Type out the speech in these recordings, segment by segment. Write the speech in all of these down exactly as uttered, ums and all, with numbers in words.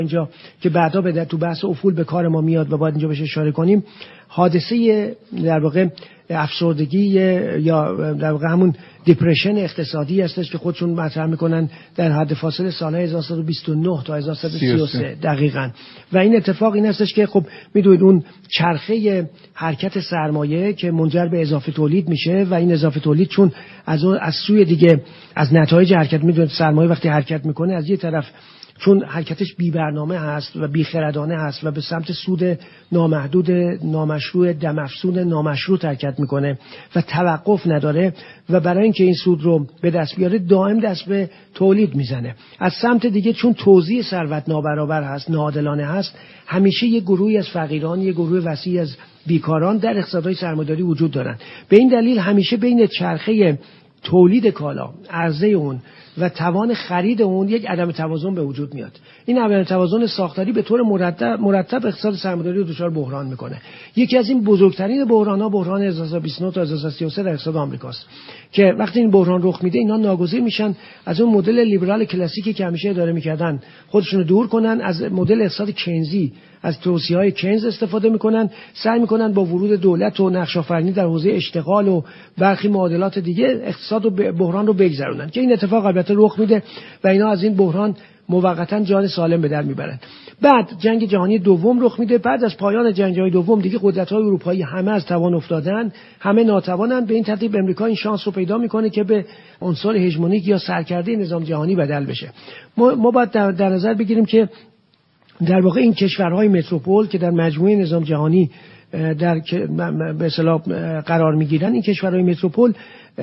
اینجا که بعدا به تو بحث افول به کار ما میاد و باید اینجا بهش اشاره کنیم، حادثه در واقع افسردگی یا در واقع همون دیپرشن اقتصادی هستش که خودشون مطرح میکنن در حد فاصله سالهای هزار و سیصد و بیست و نه تا هزار و سیصد و سی و سه دقیقاً. و این اتفاق این هستش که خب میدونید اون چرخه حرکت سرمایه که منجر به اضافه تولید میشه و این اضافه تولید چون از از سوی دیگه از نتایج حرکت، میدونید سرمایه وقتی حرکت میکنه از یه طرف چون حرکتش بی برنامه هست و بی خردانه هست و به سمت سود نامحدود نامشروع دمافزون نامشروع حرکت میکنه و توقف نداره و برای اینکه این سود رو به دست بیاره دائم دست به تولید میزنه. از سمت دیگه چون توزیع ثروت نابرابر هست، ناعادلانه هست، همیشه یه گروهی از فقیران، یه گروه وسیع از بیکاران در اقتصادهای سرمایه‌داری وجود دارن. به این دلیل همیشه بین چرخه تولید کالا، عرضه اون و توان خرید اون یک عدم توازن به وجود میاد. این عدم توازن ساختاری به طور مرتب مرتب اقتصاد سرمایه‌داری رو دچار بحران میکنه. یکی از این بزرگترین بحران‌ها بحران هزار و سیصد و بیست و نه تا هزار و سیصد و سی و سه در اقتصاد آمریکاست که وقتی این بحران رخ میده اینا ناگزیر میشن از اون مدل لیبرال کلاسیکی که همیشه اداره میکردن خودشون رو دور کنن، از مدل اقتصاد کینزی، از توصیه‌های کینز استفاده میکنن، سعی میکنن با ورود دولت و نقش آفرینی در حوزه اشتغال و برخی معادلات دیگه اقتصاد و بحران رو بگذرونن که این اتفاق البته رخ میده و اینا از این بحران موقتا جان سالم به در میبرن. بعد جنگ جهانی دوم رخ میده. بعد از پایان جنگ جهانی دوم دیگه قدرت‌های اروپایی همه از توان افتادن، همه ناتوانن. به این ترتیب امریکا این شانس رو پیدا میکنه که به عنصر هژمونیک یا سرکرده نظام جهانی بدل بشه. ما, ما باید در, در نظر بگیریم که در واقع این کشورهای متروپول که در مجموعه نظام جهانی در به اصطلاح قرار میگیرن، این کشورهای متروپول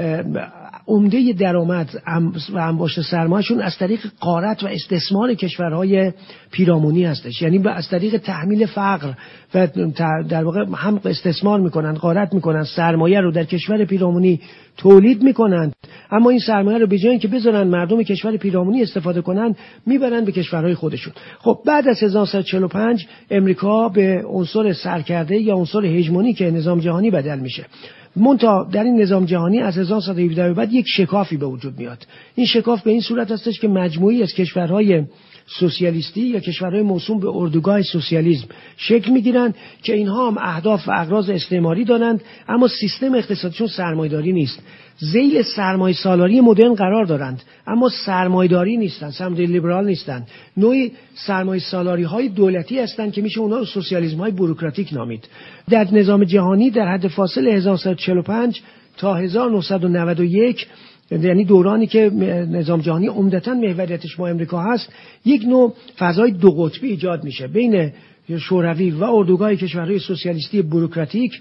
عمده درآمد و انباشت سرمایه‌شون از طریق غارت و استثمار کشورهای پیرامونی هستش، یعنی از طریق تحمیل فقر و در واقع هم استثمار میکنن، غارت میکنن، سرمایه رو در کشور پیرامونی تولید میکنن، اما این سرمایه رو به جای اینکه بذارن مردم کشور پیرامونی استفاده کنن میبرن به کشورهای خودشون. خب بعد از هزار و سیصد و چهل و پنج امریکا به عنصر سرکرده یا عنصر هژمونیک نظام جهانی بدل میشه. منتها در این نظام جهانی از هزار و سیصد و هفده به بعد یک شکافی به وجود میاد. این شکاف به این صورت هستش که مجموعی از کشورهای سوسیالیستی یا کشورهای موسوم به اردوگاه سوسیالیسم شکل میگیرن که اینها هم اهداف و اغراض استعماری دارند، اما سیستم اقتصادیشون سرمایه‌داری نیست. ذیل سرمایه سالاری مدرن قرار دارند اما سرمایه‌داری نیستند، سرمایه‌داری لیبرال نیستند. نوعی سرمایه سالاری های دولتی هستند که میشه اونها رو سوسیالیسم های بوروکراتیک نامید. در نظام جهانی در حد فاصله هزار و سیصد و چهل و پنج تا هزار و نهصد و نود و یک، یعنی دورانی که نظام جهانی عمدتاً محوریتش با امریکا هست، یک نوع فضای دو قطبی ایجاد میشه بین شوروی و اردوگاه کشورهای سوسیالیستی بوروکراتیک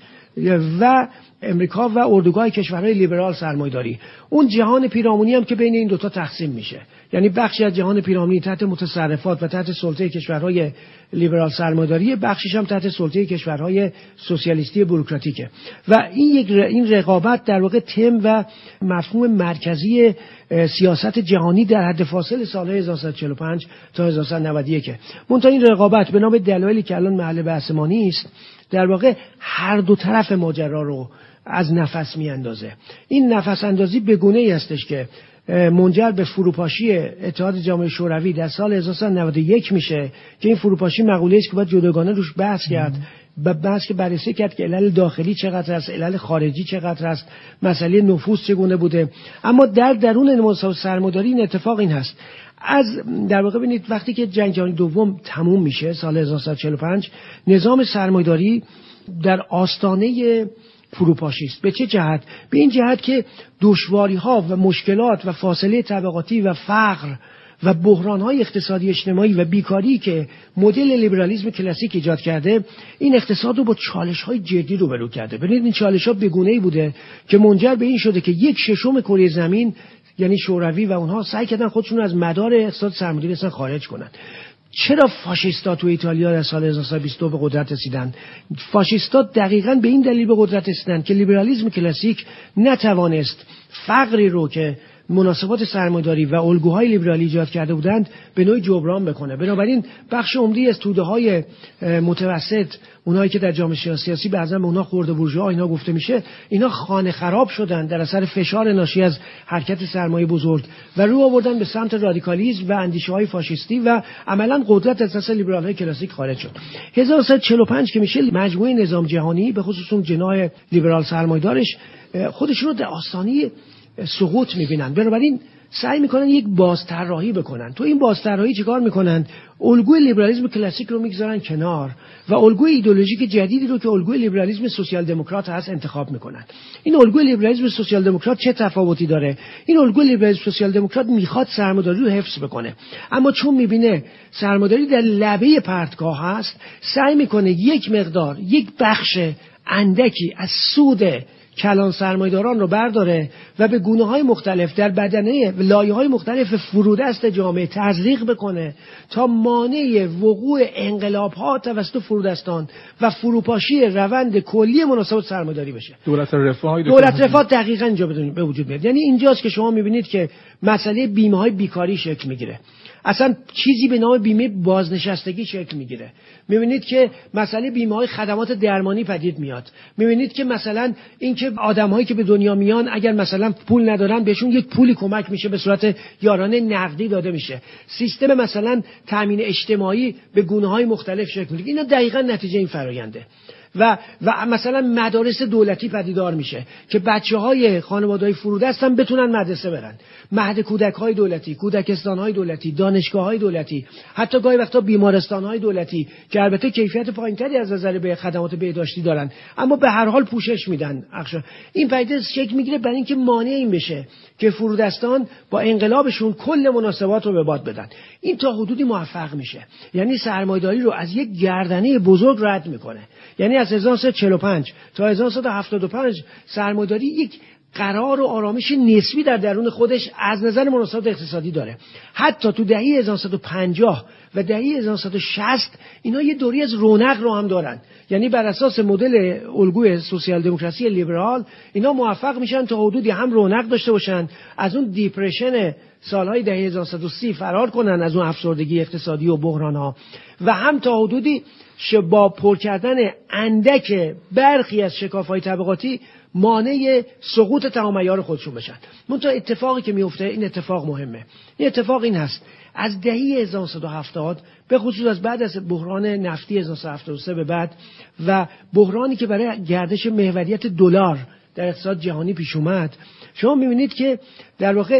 و امریکا و اردوگاه کشورهای لیبرال سرمایه‌داری. اون جهان پیرامونی هم که بین این دوتا تقسیم میشه، یعنی بخشی از جهان پیرامونی تحت متصرفات و تحت سلطه کشورهای لیبرال سرمایه‌داری، بخشیش هم تحت سلطه کشورهای سوسیالیستی بوروکراتیکه. و این یک این رقابت در واقع تم و مفهوم مرکزی سیاست جهانی در حد فاصل سال‌های هزار و سیصد و چهل و پنج تا هزار و سیصد و نود و یک. منتها این رقابت به نام دلایلی که الان محل بحث ما نیست، در واقع هر دو طرف ماجرا رو از نفس میاندازه. این نفس اندازی به گونه‌ای هستش که منجر به فروپاشی اتحاد جامعه شوروی در سال هزار و سیصد و نود و یک میشه که این فروپاشی مقوله‌ای است که باید جداگانه روش بحث کرد، بحث که بررسی کرد که علل داخلی چقدر است، علل خارجی چقدر است، مسئله نفوذ چگونه بوده. اما در درون نظام سرمایه‌داری این اتفاق این هست، از در واقع ببینید وقتی که جنگ جهانی دوم تموم میشه سال هزار و سیصد و چهل و پنج، نظام سرمایه‌داری در آستانه فروپاشی است. به چه جهت؟ به این جهت که دشواری‌ها و مشکلات و فاصله طبقاتی و فقر و بحران‌های اقتصادی اجتماعی و بیکاری که مدل لیبرالیسم کلاسیک ایجاد کرده، این اقتصاد رو با چالش‌های جدی روبرو کرده. ببینید این چالش‌ها به گونه‌ای بوده که منجر به این شده که یک ششم کره زمین یعنی شوروی و اونها سعی کردن خودشون از مدار اقتصاد سرمایه‌داری اصلا خارج کنن. چرا فاشیستا تو ایتالیا در سال هزار و سیصد و بیست و دو به قدرت رسیدن؟ فاشیستا دقیقاً به این دلیل به قدرت رسیدن که لیبرالیسم کلاسیک نتوانست فقری رو که مناسبات سرمایه‌داری و الگوهای لیبرالی ایجاد کرده بودند به نوعی جبران بکنه. بنابراین بخش عمده‌ای از توده‌های متوسط، اونایی که در جامعه سیاسی بعضا به اونها خرده بورژوا اینا گفته میشه، اینا خانه خراب شدن در اثر فشار ناشی از حرکت سرمایه بزرگ و رو آوردن به سمت رادیکالیسم و اندیشه‌های فاشیستی و عملاً قدرت از دست لیبرال‌های کلاسیک خارج شد. هزار و سیصد و چهل و پنج که میشه، مجموعه نظام جهانی به خصوص اون جناح لیبرال سرمایه‌دارش خودشون رو در آستانه سقوط می‌بینن. بنابراین سعی میکنن یک بازطراحی بکنن. تو این بازطراحی چیکار میکنن؟ الگوی لیبرالیسم کلاسیک رو میگذارن کنار و الگوی ایدئولوژیک جدیدی رو که الگوی لیبرالیسم سوسیال دموکرات هست انتخاب میکنن. این الگوی لیبرالیسم سوسیال دموکرات چه تفاوتی داره؟ این الگوی لیبرالیسم سوسیال دموکرات میخواد سرمایه‌داری رو حفظ بکنه، اما چون میبینه سرمایه‌داری در لبه پرتگاه هست، سعی میکنه یک مقدار، یک بخش اندکی از سود کلان سرمایه‌داران رو برداره و به گونه‌های مختلف در بدنه و لایه‌های مختلف فرودست جامعه تزریق بکنه تا مانع وقوع انقلاب‌ها توسط فرودستان و فروپاشی روند کلی مناسبات سرمایه‌داری بشه. دولت رفاه دولت رفاه دقیقاً اینجا به وجود میاد. یعنی اینجاست که شما می‌بینید که مسئله بیمه‌های بیکاری شکل میگیره. اصلا چیزی به نام بیمه بازنشستگی شکل میگیره. میبینید که مسئله بیمه‌های خدمات درمانی پدید میاد. میبینید که مثلا اینکه آدم‌هایی که به دنیا میان اگر مثلا پول ندارن بهشون یک پولی کمک میشه به صورت یارانه نقدی داده میشه. سیستم مثلا تامین اجتماعی به گونه‌های مختلف شکل میگیره. اینا دقیقاً نتیجه این فراینده. و و مثلا مدارس دولتی پدیدار میشه که بچه‌های خانواده‌های فرودست هم بتونن مدرسه برن. مهد کودک‌های دولتی، کودکستان‌های دولتی، دانشگاه‌های دولتی، حتی گاهی وقتا بیمارستان‌های دولتی که البته کیفیت پایین‌تری از نظر به خدمات بهداشتی دارن، اما به هر حال پوشش میدن. این پدیده شکل میگیره برای اینکه مانع این بشه که فرودستان با انقلابشون کل مناسبات رو به باد بدن. این تا حدودی موفق میشه. یعنی سرمایه‌داری رو از یک گردنه بزرگ رد میکنه. یعنی از هزار و سیصد و چهل و پنج تا هزار و سیصد و هفتاد و پنج سرمایه‌داری یک قرار و آرامش نسبی در درون خودش از نظر مناسبات اقتصادی داره. حتی تو دهه هزار و سیصد و پنجاه و دهه هزار و سیصد و شصت اینا یه دوری از رونق رو هم دارن. یعنی بر اساس مدل الگوی سوسیال دموکراسی لیبرال اینا موفق میشن تا حدودی هم رونق داشته باشن، از اون دیپرشن سالهای دهه هزار و نهصد و سی فرار کنن، از اون افسردگی اقتصادی و بحران‌ها، و هم تا حدودی با پر کردن اندک برخی از شکاف‌های طبقاتی مانع سقوط تمام عیار خودشون بشن. منتها اتفاقی که میفته، این اتفاق مهمه. این اتفاق این هست: از دهه هزار و نهصد و هفتاد به خصوص از بعد از بحران نفتی هزار و نهصد و هفتاد و سه به بعد و بحرانی که برای گردش محوریت دلار در اقتصاد جهانی پیش اومد، شما می‌بینید که در واقع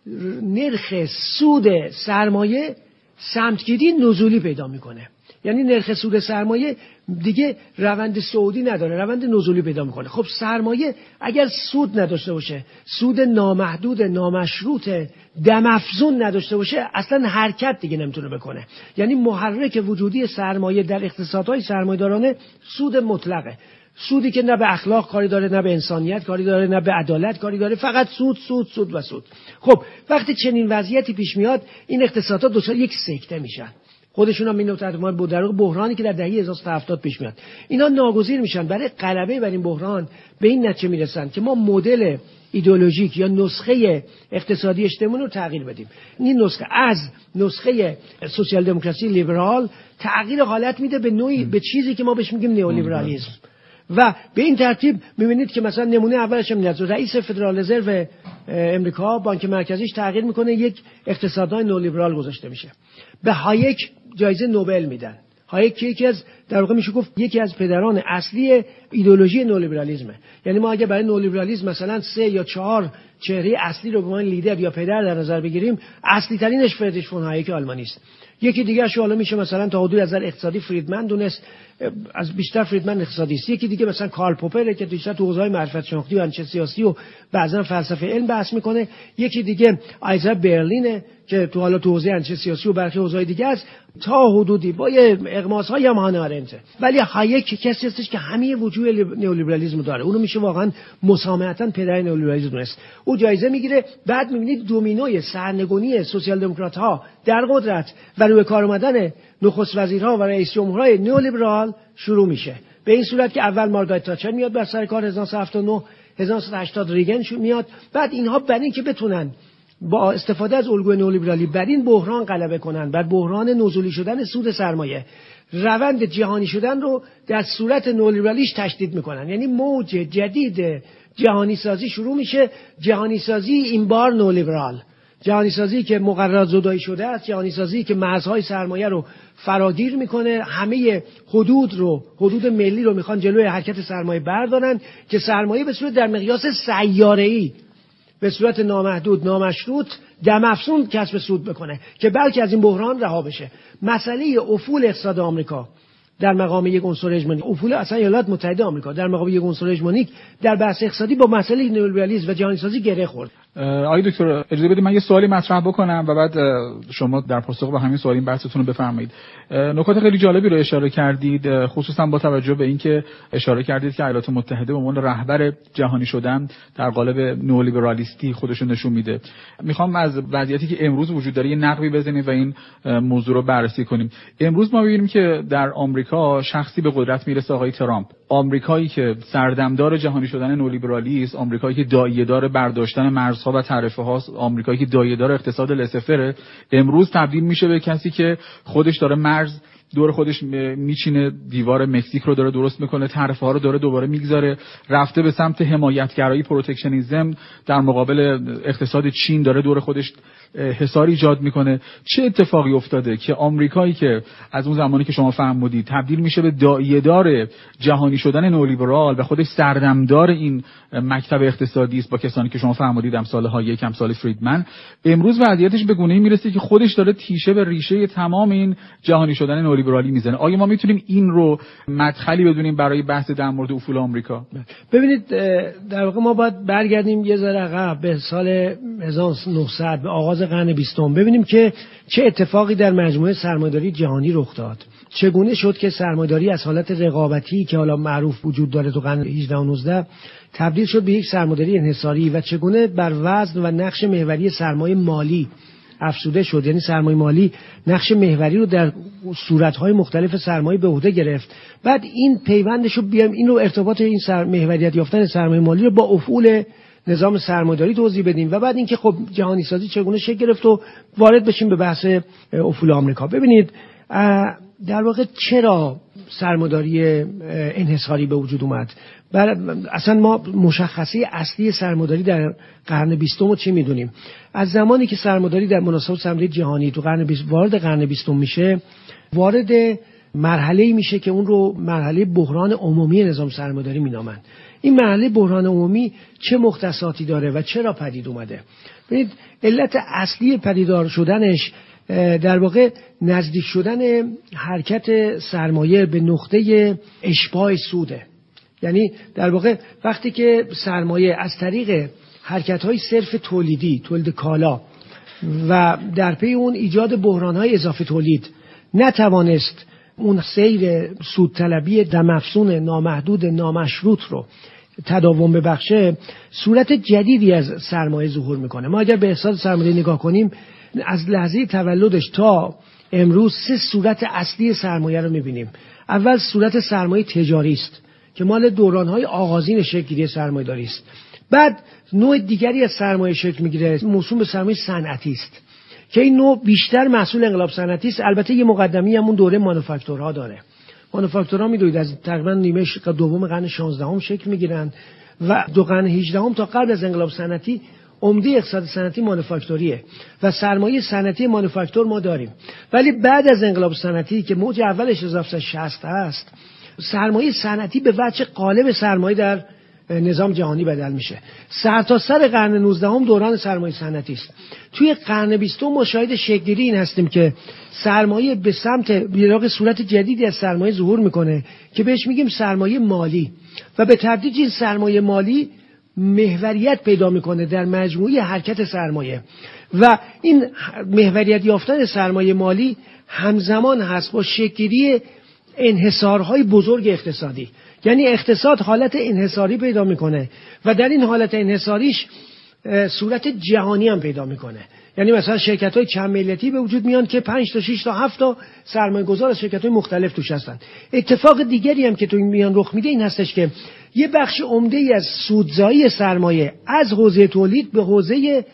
نرخ سود سرمایه سمتگیری نزولی پیدا میکنه. یعنی نرخ سود سرمایه دیگه روند صعودی نداره، روند نزولی پیدا میکنه. خب سرمایه اگر سود نداشته باشه، سود نامحدود، نامشروط، دم افزون نداشته باشه، اصلا حرکت دیگه نمیتونه بکنه. یعنی محرک وجودی سرمایه در اقتصادهای سرمایه‌دارانه سود مطلقه. سودی که نه به اخلاق کاری داره، نه به انسانیت کاری داره، نه به عدالت کاری داره، فقط سود سود سود و سود. خب وقتی چنین وضعیتی پیش میاد، این اقتصادها دچار یک سکته میشن. خودشون هم اینو ترجمه بود در بحرانی که در دهه هزار و سیصد و هفتاد پیش میاد. اینا ناگزیر میشن برای غلبه بر این بحران به این نتیجه میرسن که ما مدل ایدئولوژیک یا نسخه اقتصادی اجتماعی رو تغییر بدیم. این نسخه از نسخه سوسیال دموکراسی لیبرال تغییر حالت میده به نوعی به چیزی که ما بهش میگیم نئولیبرالیسم. و به این ترتیب میبینید که مثلا نمونه اولش هم میاد، رئیس فدرال رزرو امریکا، بانک مرکزیش تغییر میکنه، یک اقتصادهای نئولیبرال گذاشته میشه. به هایک جایزه نوبل میدن. هایک یکی از در واقع میشه گفت یکی از پدران اصلی ایدئولوژی نئولیبرالیسمه. یعنی ما اگه برای نئولیبرالیسم مثلا سه یا چهار چهره اصلی رو به عنوان لیدر یا پدر در نظر بگیریم، اصلی ترینش فریدریش فون هایک آلمانی است. یکی دیگه شو حالا میشه مثلا تا حدود از نظر اقتصادی فریدمن دونست، از بیشتر فریدمن اقتصادی است. یکی دیگه مثلا کارل پوپره که بیشتر تو حوزه‌های معرفت شناختی و اندیشه سیاسی و بعضا فلسفه علم بحث میکنه. یکی دیگه آیزا برلینه که تو حالا تو حوزه اندیشه سیاسی و برخی حوزه‌های دیگه است. تا حدودی با یه اغماس‌های هم هانا آرنت. ولی هایک کسی هستش که همه وجوه نئولیبرالیسم داره. اونو میشه واقعا مسامحتاً پدر نئولیبرالیسم دونست. او جایزه میگیره. بعد میبینید دومینوی سرنگونی سوسیال دموکرات‌ها در قدرت و روی کار اومدن نخست وزیرها و رئیس جمهورهای نئولیبرال شروع میشه. به این صورت که اول مارگارت تاچر میاد بر سر کار، هزار و نهصد و هفتاد و نه، هزار و نهصد و هشتاد ریگن میاد. بعد اینها برای اینکه بتونن با استفاده از الگوی نئولیبرالی بر این بحران غلبه کنن، بر بحران نزولی شدن سود سرمایه، روند جهانی شدن رو در صورت نئولیبرالیش تشدید میکنن. یعنی موج جدید جهانی سازی شروع میشه، جهانی سازی این بار نئولیبرال، جهانی سازی که مقررات زدایی شده است، جهانی سازی که مرزهای سرمایه رو فراگیر میکنه، همه حدود رو حدود ملی رو میخوان جلوی حرکت سرمایه بردارن که سرمایه به صورت در مقیاس سیاره‌ای به صورت نامحدود نامشروط دم افزون کسب سود بکنه که بلکه از این بحران رها بشه. مسئله افول اقتصاد آمریکا در مقام یک عنصر هژمونیک، افول اصلا ایالات متحده آمریکا در مقام یک عنصر هژمونیک در بحث اقتصادی با مسئله نئولیبرالیسم و جهانی سازی گره خورد. آقای دکتر اجازه بدید من یه سوالی مطرح بکنم و بعد شما در پاسخ به همین سوال این بحثتون رو بفرمایید. نکات خیلی جالبی رو اشاره کردید، خصوصا با توجه به اینکه اشاره کردید که ایالات متحده به عنوان رهبر جهانی شدن در قالب نئولیبرالیستی خودشون نشون میده. میخوام از وضعیتی که امروز وجود داره یه نقبی بزنیم و این موضوع رو بررسی کنیم. امروز ما می‌بینیم که در آمریکا شخصی به قدرت میرسه، آقای ترامپ. آمریکایی که سردمدار جهانی شدن نئولیبرالی است، آمریکایی که داعیه‌دار برداشتن مرزها و تعرفه هاست، آمریکایی که داعیه‌دار اقتصاد لسفره، امروز تبدیل میشه به کسی که خودش داره مرز دور خودش میچینه، دیوار مکزیک رو داره درست میکنه، تعرفه ها رو داره دوباره میگذاره، رفته به سمت حمایتگرایی، پروتکشنیسم در مقابل اقتصاد چین داره دور خودش حصار ایجاد میکنه. چه اتفاقی افتاده که آمریکایی که از اون زمانی که شما فرمودید تبدیل میشه به داعیه‌دار جهانی شدن نئولیبرال و خودش سردمدار این مکتب اقتصادی است با کسانی که شما فرمودید امثال هایک، امثال فریدمن، امروز وضعیتش به گونه‌ای میرسه که خودش داره تیشه به ریشه تمام این جهانی شدن نئولیبرالی میزنه. آیا ما میتونیم این رو مدخلی بدونیم برای بحث در مورد افول آمریکا؟ ببینید در واقع ما باید برگردیم یه ذره عقب به سال هزار و نهصد، به آغاز قرن بیستم، ببینیم که چه اتفاقی در مجموعه سرمایه‌داری جهانی رخ داد. چگونه شد که سرمایه‌داری از حالت رقابتی که حالا معروف وجود داره تو قرن هجدهم و نوزدهم تبدیل شد به یک سرمایه‌داری انحصاری و چگونه بر وزن و نقش محوری سرمایه مالی افزوده شد. یعنی سرمایه مالی نقش محوری رو در صورت‌های مختلف سرمایه به عهده گرفت. بعد این پیوندش رو بیام این رو ارتباط این سر محوریت یافتن سرمایه مالی رو با افول نظام سرمایه‌داری توضیح بدیم و بعد اینکه خب جهانی سازی چگونه شکل گرفت و وارد بشیم به بحث افول آمریکا. ببینید در واقع چرا سرمایه‌داری انحصاری به وجود اومد؟ اصلا ما مشخصه اصلی سرمایه‌داری در قرن بیستم رو چی میدونیم؟ از زمانی که سرمایه‌داری در مناسبات سرمایه‌داری جهانی تو قرن بیست وارد قرن بیستم میشه، وارد مرحله‌ای میشه که اون رو مرحله بحران عمومی نظام سرمایه‌داری مینامن. این مرحله بحران عمومی چه مختصاتی داره و چرا پدید اومده؟ ببینید علت اصلی پدیدار شدنش در واقع نزدیک شدن حرکت سرمایه به نقطه اشباع سوده. یعنی در واقع وقتی که سرمایه از طریق حرکت‌های صرف تولیدی، تولید کالا و در پی اون ایجاد بحران‌های اضافه تولید نتوانست اون سیر سودطلبی دم‌افزون نامحدود نامشروط رو تداوم ببخشه، صورت جدیدی از سرمایه ظهور میکنه. ما اگر به اقتصاد سرمایه نگاه کنیم، از لحظه تولدش تا امروز سه صورت اصلی سرمایه رو میبینیم. اول صورت سرمایه تجاری است که مال دوران‌های آغازین شکل‌گیری سرمایه‌داری است. بعد نوع دیگری از سرمایه شکل میگیره، موسوم به سرمایه صنعتی است که این نوع بیشتر محصول انقلاب صنعتی است. البته یه مقدمی همون دوره مانوفاکتورها داره. مانوفاکتورها میدونید از تقریبا نیمه دوم قرن شانزدهم شکل میگیرن و دو قرن هجدهم تا قبل از انقلاب صنعتی عمده اقتصاد صنعتی مانوفاکتوریه و سرمایه صنعتی مانوفاکتور ما داریم. ولی بعد از انقلاب صنعتی که موج اولش هزار و هفتصد و شصت است، سرمایه صنعتی به وجه قالب سرمایه در نظام جهانی بدل میشه. سر تا سر قرن نوزدهم دوران سرمایه صنعتی است. توی قرن بیستم ما شاهد شکل‌گیری این هستیم که سرمایه به سمت بیراق صورت جدیدی از سرمایه ظهور میکنه که بهش میگیم سرمایه مالی و به تدریج این سرمایه مالی محوریت پیدا میکنه در مجموعه حرکت سرمایه و این محوریت یافتن سرمایه مالی همزمان هست با شکل‌گیری انحصارهای بزرگ اقتصادی. یعنی اقتصاد حالت انحصاری پیدا میکنه و در این حالت انحصاریش صورت جهانی هم پیدا میکنه. یعنی مثلا شرکت‌های چند ملیتی به وجود میان که پنج تا شش تا هفت تا سرمایه‌گذار از شرکت‌های مختلف توش هستن. اتفاق دیگری هم که تو این میان رخ میده این هستش که یه بخش عمده‌ای از سودزایی سرمایه از حوزه تولید به حوزه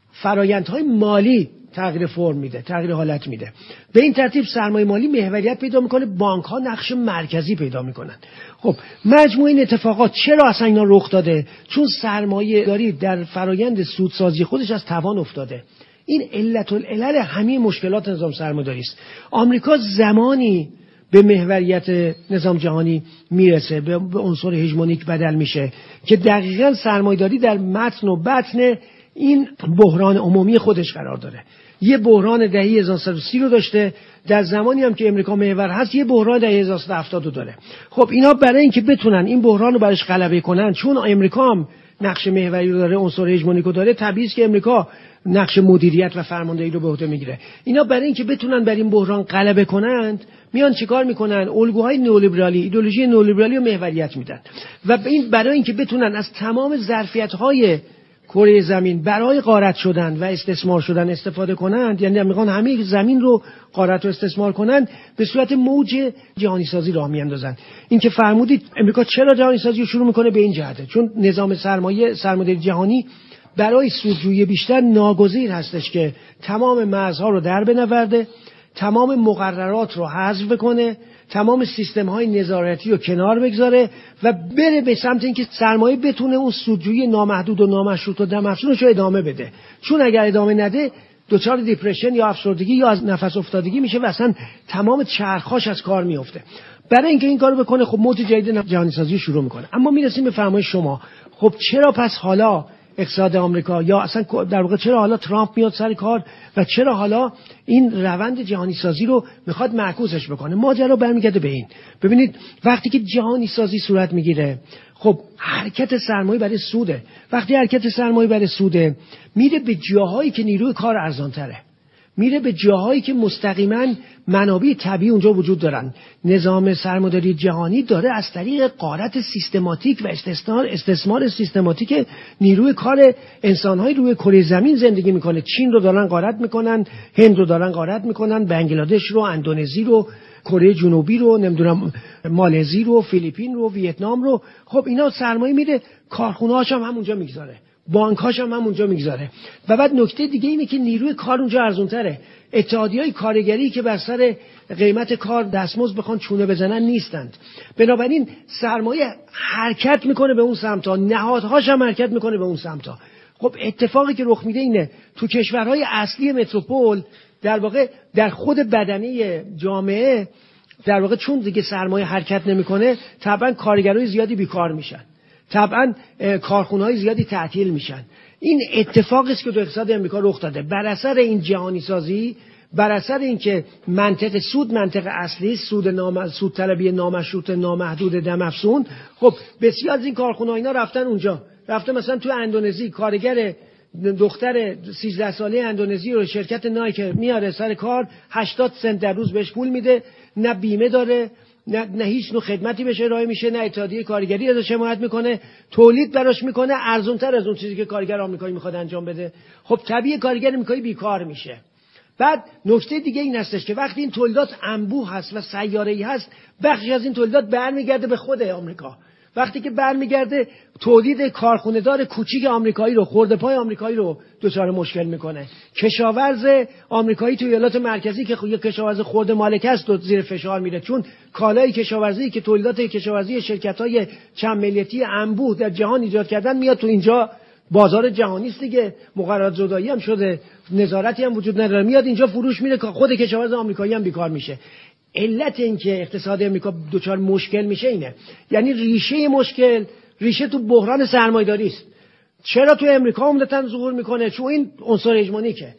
فرایندهای مالی تغییر فرم میده، تغییر حالت میده. به این ترتیب سرمایه مالی محوریت پیدا میکنه، بانک ها نقش مرکزی پیدا میکنن. خب مجموع این اتفاقات چرا اصلا اینا رخ داده؟ چون سرمایه داری در فرایند سودسازی خودش از توان افتاده. این علت العلل همه مشکلات نظام سرمایه‌داری است. آمریکا زمانی به محوریت نظام جهانی میرسه، به عنصر هژمونیک بدل میشه که دقیقاً سرمایه‌داری در متن و بطن این بحران عمومی خودش قرار داره. یه بحران دهه هزار و سیصد و سی رو داشته، در زمانی هم که امریکا محور هست یه بحران دهه هزار و سیصد و هفتاد رو داره. خب اینا برای اینکه بتونن این بحران رو برش غلبه کنن، چون امریکا هم نقش محوری رو داره، عنصر هژمونیک رو داره، طبیعیه که امریکا نقش مدیریت و فرماندهی رو به عهده میگیره. اینا برای اینکه بتونن بر این بحران غلبه کنند میان چیکار میکنن؟ الگوهای نئولیبرالی، ایدئولوژی نئولیبرالی رو محوریت میدن و این برای اینکه بتونن از تمام ظرفیت‌های کره زمین برای غارت شدن و استثمار شدن استفاده کنند، یعنی میخوان همه زمین رو غارت و استثمار کنند، به صورت موج جهانی سازی راه میاندازن. این که فرمودید امریکا چرا جهانی سازی رو شروع میکنه، به این جهته چون نظام سرمایه سرمایه‌داری جهانی برای سودجویی بیشتر ناگزیر هستش که تمام مرزها رو در بنورده، تمام مقررات رو حذف کنه، تمام سیستم‌های نظارتی رو کنار بگذاره و بره به سمت اینکه سرمایه بتونه اون سودجویی نامحدود و نامشروط و دمافزونش رو ادامه بده. چون اگر ادامه نده دچار دیپرشن یا افسردگی یا از نفس افتادگی میشه و اصلا تمام چرخاش از کار میفته. برای اینکه این کارو بکنه خب موج جدید جهانی سازی شروع میکنه. اما میرسیم به فرمایش شما، خب چرا پس حالا اقتصاد آمریکا یا اصلا در واقع چرا حالا ترامپ میاد سر کار و چرا حالا این روند جهانی سازی رو میخواد معکوسش بکنه؟ ماجرا برمیگرده به این. ببینید وقتی که جهانی سازی صورت میگیره، خب حرکت سرمایه برای سوده. وقتی حرکت سرمایه برای سوده، میره به جاهایی که نیروی کار ارزان تره، میره به جاهایی که مستقیما منابع طبیعی اونجا وجود دارن. نظام سرمایه‌داری جهانی داره از طریق غارت سیستماتیک و استثمار استثمار سیستماتیک نیروی کار انسان‌های روی کره زمین زندگی میکنه. چین رو دارن غارت میکنن، هند رو دارن غارت میکنن، بنگلادش رو، اندونزی رو، کره جنوبی رو، نمیدونم مالزی رو، فیلیپین رو، ویتنام رو. خب اینا سرمایه میره، کارخونه‌هاش هم همونجا میگذاره، بانک‌هاش هم همونجا میگذاره. و بعد نکته دیگه اینه که نیروی کار اونجا ارزان‌تره. اتحادیه‌های کارگری که بر سر قیمت کار دستمزد بخوان چونه بزنن نیستند. بنابراین سرمایه حرکت میکنه به اون سمتا، نهادهاش هم حرکت میکنه به اون سمتا. خب اتفاقی که رخ میده اینه تو کشورهای اصلی متروپول در واقع در خود بدنه جامعه در واقع چون دیگه سرمایه حرکت نمیکنه، طبعا کارگرای زیادی بیکار میشن، طبعا کارخونه‌های زیادی تعطیل میشن. این اتفاقی است که تو اقتصاد امریکا رخ داده بر اثر این جهانی سازی، بر اثر اینکه منطق سود منطق اصلی سود نام سود طلبی نامشروط نامحدود دمافزون. خب بسیار از این کارخونه‌ها اینا رفتن اونجا، رفته مثلا تو اندونزی کارگر دختر سیزده ساله اندونزی رو شرکت نایک میاره سر کار، هشتاد سنت در روز بهش پول میده، نه بیمه داره، نه, نه هیچ نوع خدمتی بهش ارائه میشه، نه اتحادیه کارگری ازش حمایت میکنه، تولید براش میکنه ارزان‌تر از اون چیزی که کارگر آمریکایی میخواد انجام بده. خب طبیعی کارگر آمریکایی بیکار میشه. بعد نکته دیگه این هستش که وقتی این تولیدات انبوه هست و سیاره‌ای هست، بخشی از این تولیدات برمیگرده به خود آمریکا. وقتی که برمیگرده تولید کارخونه‌دار کوچیک آمریکایی رو، خرده‌پای آمریکایی رو دچار مشکل میکنه. کشاورز آمریکایی تو ایالات مرکزی که یک کشاورز خرد مالک است دو زیر فشار میره، چون کالای کشاورزی که تولیدات کشاورزی شرکت‌های چند ملیتی انبوه در جهان ایجاد کردن میاد تو اینجا. بازار جهانی است دیگه، مقررات زدایی هم شده، نظارتی هم وجود نداره، میاد اینجا فروش میره، خود کشاورز آمریکایی هم بیکار میشه. علت این که اقتصاد امریکا دچار مشکل میشه اینه، یعنی ریشه مشکل ریشه تو بحران سرمایه‌داری است. چرا تو امریکا عمدتاً ظهور میکنه؟ چون این عنصر هژمونیکه.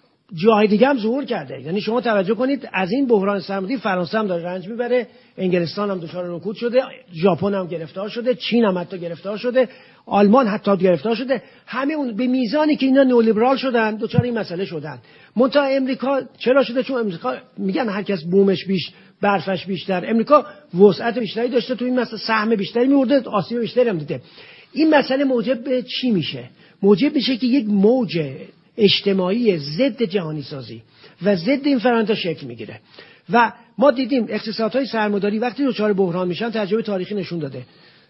جای دیگه هم ظهور کرده. یعنی شما توجه کنید از این بحران سرمایه‌داری فرانسه هم داره رنج میبره، انگلستان هم دچار رکود شده، ژاپن هم گرفتار شده، چین هم حتی گرفتار شده، آلمان حتی گرفتار شده. همه اون به میزانی که اینا نئولیبرال شدن دچار این مسئله شدن. منتها امریکا چرا شده؟ چون امریکا میگن هر کس بومش بیش برفش بیشتر، امریکا وسعت بیشتری داشته، تو این مسئله سهم بیشتری میورده، آسیب بیشتری هم دیده. این مسئله موجب به چی میشه؟ موجب میشه که یک موج اجتماعی ضد جهانی سازی و ضد این فرآیندها شکل میگیره. و ما دیدیم اقتصادهای سرمایه‌داری وقتی دچار بحران میشن، تجربه تاریخی نشون داده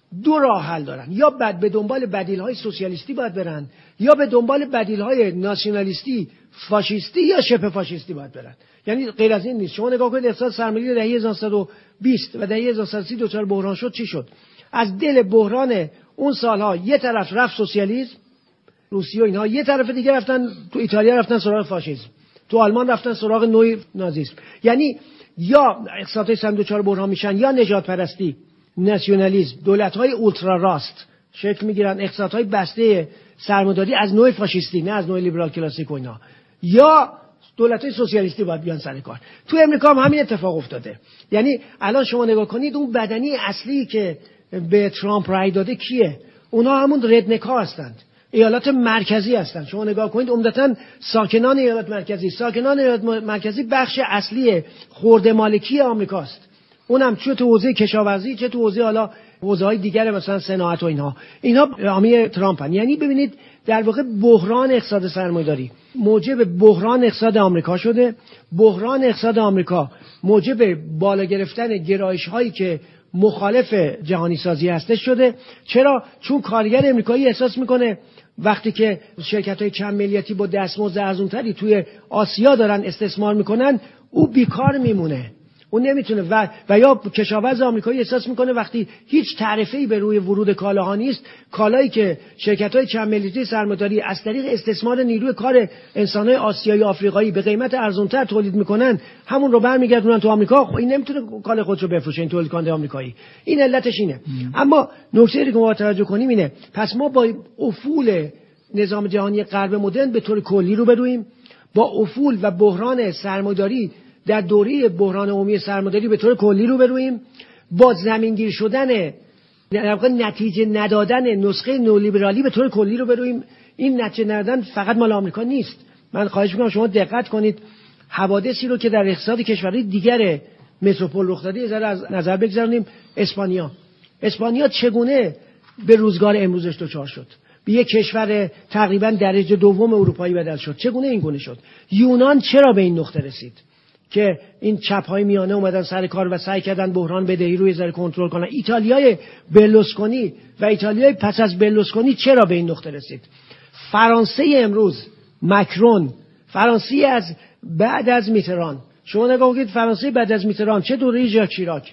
دو راه حل دارن، یا بعد به دنبال بدیل‌های سوسیالیستی باید برن، یا به دنبال بدیل‌های ناسیونالیستی، فاشیستی یا شبه فاشیستی باید برن. یعنی غیر از این نیست. شما نگاه کنید اقتصاد سرمایه‌داری دهه هزار و نهصد و بیست و دهه هزار و نهصد و سی دچار بحران شد، چی شد؟ از دل بحران اون سالها یه طرف رفت سوسیالیسم، روسیه و اینها، یه طرف دیگه رفتن تو ایتالیا رفتن سراغ فاشیسم، تو آلمان رفتن سراغ نوع نازیسم. یعنی یا اقتصادهای سرمایه‌داری دچار بحران میشن یا نجات پرستی، ناسیونالیسم، دولت‌های اولترا راست شکل میگیرن، اقتصادهای بسته سرمایه‌داری از نوع فاشیستی نه از نوع لیبرال کلاسیک و اینا، یا دولت‌های سوسیالیستی باید بیان سر کار. تو امریکا هم همین اتفاق افتاده. یعنی الان شما نگاه کنید اون بدنی اصلی که به ترامپ رای داده کیه؟ اونا همون ردنک‌ها هستند، ایالات مرکزی هستند. شما نگاه کنید عمدتاً ساکنان ایالات مرکزی، ساکنان ایالات مرکزی بخش اصلی خرده مالکی آمریکاست. اونم چه تو حوزه کشاورزی، چه تو حوزه حالا حوزه‌های دیگر مثلا صنعت و اینها. اینها حامی ترامپن. یعنی ببینید در واقع بحران اقتصاد سرمایه‌داری موجب بحران اقتصاد آمریکا شده. بحران اقتصاد آمریکا موجب بالا گرفتن گرایش‌هایی که مخالف جهانی سازی هستش شده. چرا؟ چون کارگر امریکایی احساس میکنه وقتی که شرکت‌های چند ملیتی با دستمزد ارزان‌تری توی آسیا دارن استثمار میکنن، او بیکار میمونه، اون نمیتونه. و و یا کشاورز آمریکایی احساس میکنه وقتی هیچ تعرفه‌ای به روی ورود کالاها نیست، کالایی که شرکت‌های چند ملیتی سرمایه‌داری از طریق استثمار نیروی کار انسان‌های آسیایی آفریقایی به قیمت ارزان‌تر تولید میکنن، همون رو برمیگردونن تو آمریکا. خب این نمیتونه کالا خودش رو بفروشه، این تولید کننده آمریکایی. این علتش اینه. ام. اما نکته ای که ما توجه کنیم اینه، پس ما با افول نظام جهانی غرب مدرن به طور کلی رو برویم، با افول و بحران سرمایه‌داری در دوره بحران عمومی سرمایه‌داری به طور کلی رو برویم، با زمینگیر شدن در واقع نتیجه ندادن نسخه نولیبرالی به طور کلی رو برویم. این نتیجه ندادن فقط مال آمریکا نیست. من خواهش می‌کنم شما دقت کنید حوادثی رو که در اقتصاد کشورهای دیگر متروپول رخ داده از نظر بگذاریم. اسپانیا اسپانیا چگونه به روزگار امروزش دچار شد؟ به یک کشور تقریبا درجه دوم اروپایی بدل شد. چگونه این گونه شد؟ یونان چرا به این نقطه رسید که این چپ‌های میانه اومدن سر کار و سعی کردن بحران بدهی رو یه ذره کنترل کنن؟ ایتالیای برلوسکونی و ایتالیای پس از برلوسکونی چرا به این نقطه رسید؟ فرانسه امروز ماکرون، فرانسه از بعد از میتران، شما نگاه کنید فرانسه بعد از میتران، چه دوره ژاک شیراک،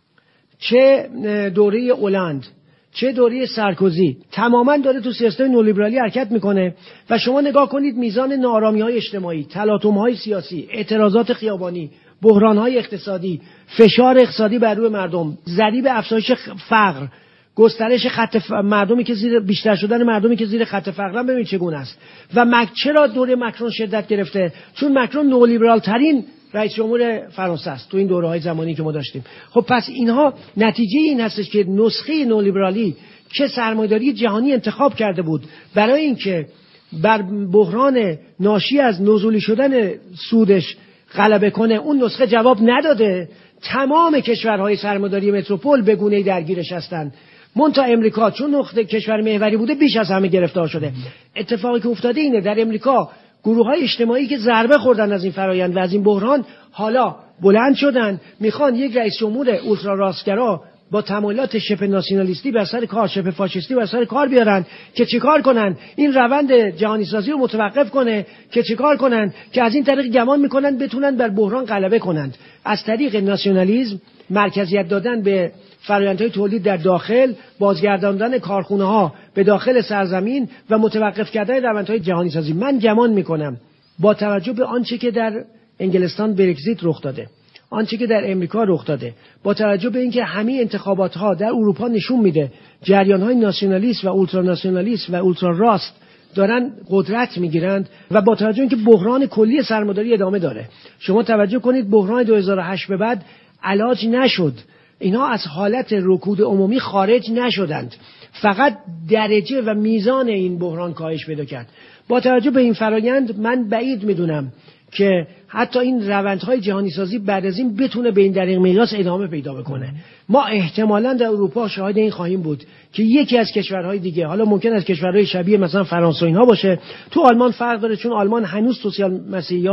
چه دوره اولند، چه دوره سارکوزی، تماما داره تو سیاست نولیبرالی حرکت میکنه. و شما نگاه کنید میزان ناآرامی‌های اجتماعی، تلاطم‌های سیاسی، اعتراضات خیابانی، بحران‌های اقتصادی، فشار اقتصادی بر روی مردم، ضریب افزایش فقر، گسترش خط ف... مردمی که زیر بیشتر شدن مردمی که زیر خط فقرن، ببینید چگونه است. و مک... چرا دوره ماکرون شدت گرفته؟ چون ماکرون نولیبرال ترین رئیس جمهور فرانسه است تو این دوره‌های زمانی که ما داشتیم. خب پس اینها نتیجه این هستش که نسخه نولیبرالی که سرمایه‌داری جهانی انتخاب کرده بود برای اینکه بر بحران ناشی از نزولی شدن سودش غلبه کنه، اون نسخه جواب نداده. تمام کشورهای سرمایه‌داری متروپول به گونه‌ای درگیرش هستند. منتها امریکا چون نقطه کشور محوری بوده بیش از همه گرفتار شده. اتفاقی که افتاده اینه در امریکا گروه‌های اجتماعی که ضربه خوردن از این فرایند و از این بحران حالا بلند شدن، میخوان یک رئیس جمهور اولترا راستگرا با تمایلات شبه ناسیونالیستی بر سر کار، شبه فاشیستی بر سر کار بیارن که چیکار کنن؟ این روند جهانی سازی رو متوقف کنه. که چیکار کنن؟ که از این طریق گمان میکنن بتونن بر بحران غلبه کنند. از طریق ناسیونالیسم مرکزیت دادن به فرآیندهای تولید در داخل، بازگرداندن کارخونه‌ها به داخل سرزمین و متوقف کردن روندهای جهانی سازی. من گمان میکنم با توجه به آنچه که در انگلستان برگزیت رخ داده، آنچه که در امریکا رخ داده، با توجه به اینکه همه انتخابات‌ها در اروپا نشون میده جریان‌های ناسیونالیست و اولترا ناسیونالیست و اولترا راست دارن قدرت میگیرند و با توجه اینکه بحران کلی سرمایه‌داری ادامه داره. شما توجه کنید بحران دو هزار و هشت به بعد علاج نشد. اینها از حالت رکود عمومی خارج نشدند، فقط درجه و میزان این بحران کاهش پیدا کرد. با توجه به این فرایند من بعید میدونم که حتی این روندهای جهانی سازی بعد از این بتونه به این دریق میراث ادامه پیدا بکنه. ما احتمالاً در اروپا شاهد این خواهیم بود که یکی از کشورهای دیگه، حالا ممکن است کشورهای شبیه مثلا فرانسه اینها باشه، تو آلمان فرق داره چون آلمان هنوز سوسیال مسیحا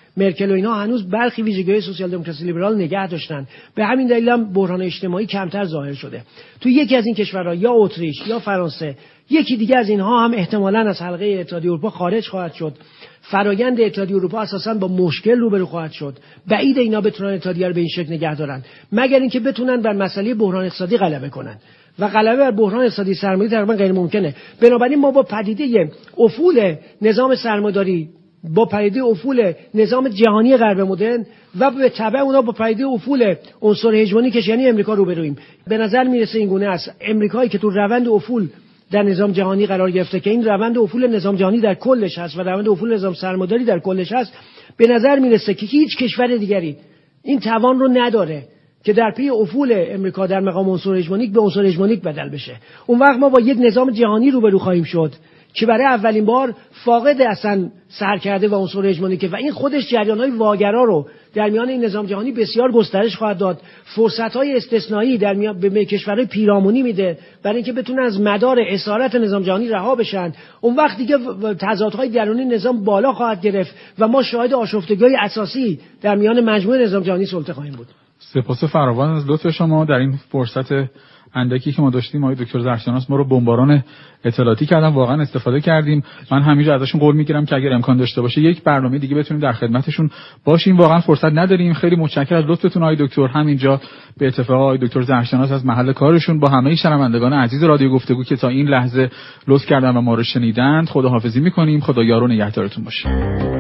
مرکل و اینا هنوز برخی ویژگی‌های سوسیال دموکراسی لیبرال نگه داشتن. به همین دلیل هم بحران اجتماعی کمتر ظاهر شده. تو یکی از این کشورها یا اتریش یا فرانسه، یکی دیگه از اینها هم احتمالاً از حلقه اتحادیه اروپا خارج خواهد شد. فرآیند اتحادیه اروپا اساساً با مشکل روبرو خواهد شد. بعید اینا بتونن اتحادیه رو به این شکل نگه دارن، مگر اینکه بتونن بر مسئله بحران اقتصادی غلبه کنن. و غلبه بر بحران اقتصادی سرمایه‌داری تقریبا غیر ممکنه. بنابراین ما با پدیده افول نظام سرمایه‌داری، با پدیده افول نظام جهانی غرب مدرن و به تبع اونا با پدیده افول عنصر هژمونیکش یعنی امریکا روبرویم. به نظر میرسه این گونه است. امریکایی که تو روند افول در نظام جهانی قرار گرفته که این روند افول نظام جهانی در کلش هست و روند افول نظام سرمایه‌داری در کلش هست، به نظر میرسه که هیچ کشور دیگری این توان رو نداره که در پی افول امریکا در مقام عنصر هژمونیک به عنصر هژمونیک بدل بشه. اون وقت ما با یک نظام جهانی روبرو خواهیم شد که برای اولین بار فاقد اصلا سرکرده و عنصر هژمونیکه و این خودش جریان‌های واگرا رو در میان این نظام جهانی بسیار گسترش خواهد داد. فرصت‌های استثنایی در میان به کشورهای پیرامونی میده برای اینکه بتونن از مدار اسارت نظام جهانی رها بشن. اون وقت دیگه تضادهای درونی نظام بالا خواهد گرفت و ما شاهد آشفتگی‌های اساسی در میان مجموعه نظام جهانی سلطه خواهیم بود. سپاس فراوان از لطف شما. در این فرصت اندکی که ما داشتیم آقای دکتر زرخشناس ما رو بمباران اطلاعاتی کردن، واقعا استفاده کردیم. من همینجا ازشون قول میگیرم که اگر امکان داشته باشه یک برنامه دیگه بتونیم در خدمتشون باشیم. واقعا فرصت نداریم. خیلی متشکرم از لطفتون آقای دکتر. همینجا به اتفاق آقای دکتر زرخشناس از محل کارشون با همه شنوندگان عزیز رادیو گفتگو که تا این لحظه لطف کردن و ما رو شنیدند خداحافظی میکنیم. خدا یار و نگهدارتون باشه.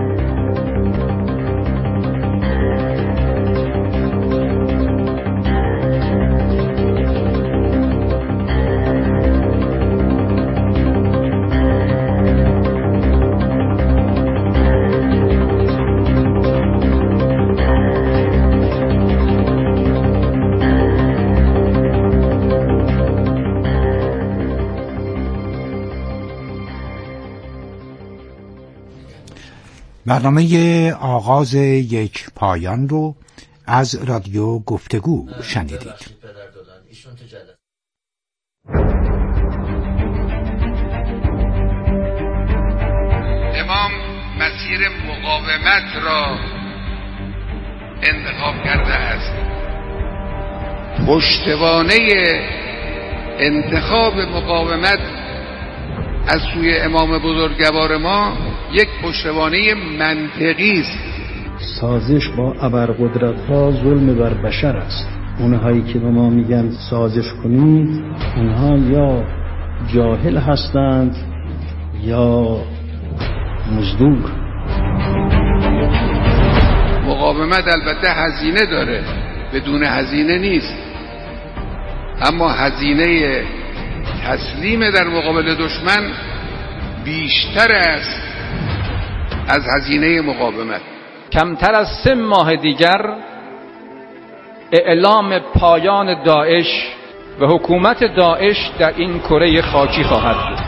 برنامه آغاز یک پایان رو از رادیو گفتگو شنیدید. امام مسیر مقاومت را انتخاب کرده است. پشتوانه انتخاب مقاومت از سوی امام بزرگوار ما یک پشتوانه منطقی است. سازش با ابرقدرت‌ها ظلم بر بشر است. اونهایی که به ما میگن سازش کنید، اونها یا جاهل هستند یا مزدور. مقاومت البته هزینه داره، بدون هزینه نیست، اما هزینه تسلیم در مقابل دشمن بیشتر است از هزینه مقاومت. کمتر از سه ماه دیگر اعلام پایان داعش و حکومت داعش در این کره خاکی خواهد بود.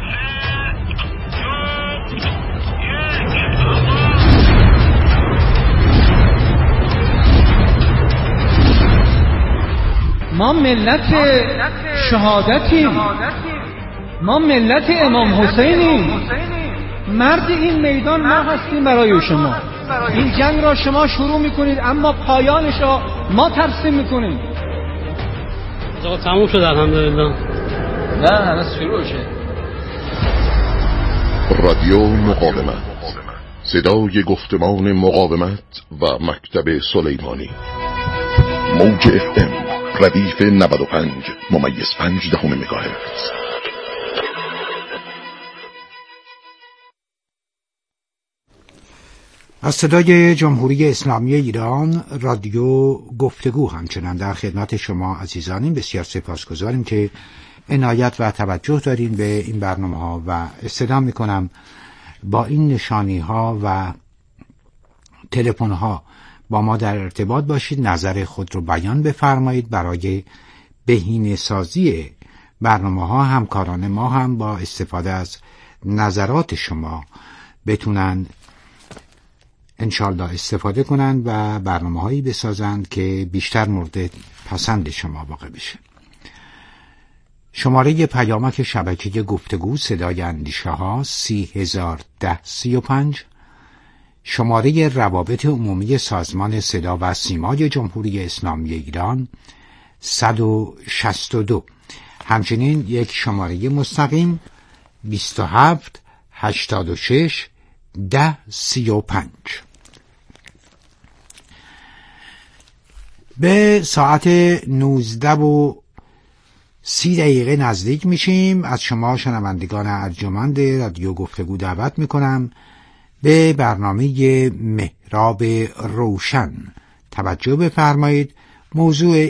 ما ملت شهادتیم، ما ملت امام حسینیم. مرد این میدان ما هستیم برای شما. این جنگ را شما شروع میکنید اما پایانش را ما ترسیم میکنیم. آقا تموم شد الحمدلله. نه هنوز شروع شد. رادیو مقاومت، صدای گفتمان مقاومت و مکتب سلیمانی. موج اف ام ردیف نود و پنج ممیز پنج دهم مگاهرتز. از صدای جمهوری اسلامی ایران رادیو گفتگو همچنان در خدمت شما عزیزانیم. بسیار سپاسگزاریم که عنایت و توجه دارین به این برنامه ها و استدعا میکنم با این نشانی ها و تلفن ها با ما در ارتباط باشید، نظر خود رو بیان بفرمایید. برای بهینه سازی برنامه ها همکاران ما هم با استفاده از نظرات شما بتونن انشالله استفاده کنند و برنامه هایی بسازند که بیشتر مورد پسند شما واقع بشه. شماره پیامک شبکه گفتگو صدای اندیشه ها سی هزار ده سی و پنج، شماره روابط عمومی سازمان صدا و سیمای جمهوری اسلامی ایران صد و شصت و دو. همچنین یک شماره مستقیم بیست و هفت هشتاد و شش ده سی و پنج. به ساعت نوزده و سی دقیقه نزدیک میشیم. از شما شنوندگان ارجمند رادیو گفتگو دعوت میکنم به برنامه محراب روشن توجه بفرمایید. موضوع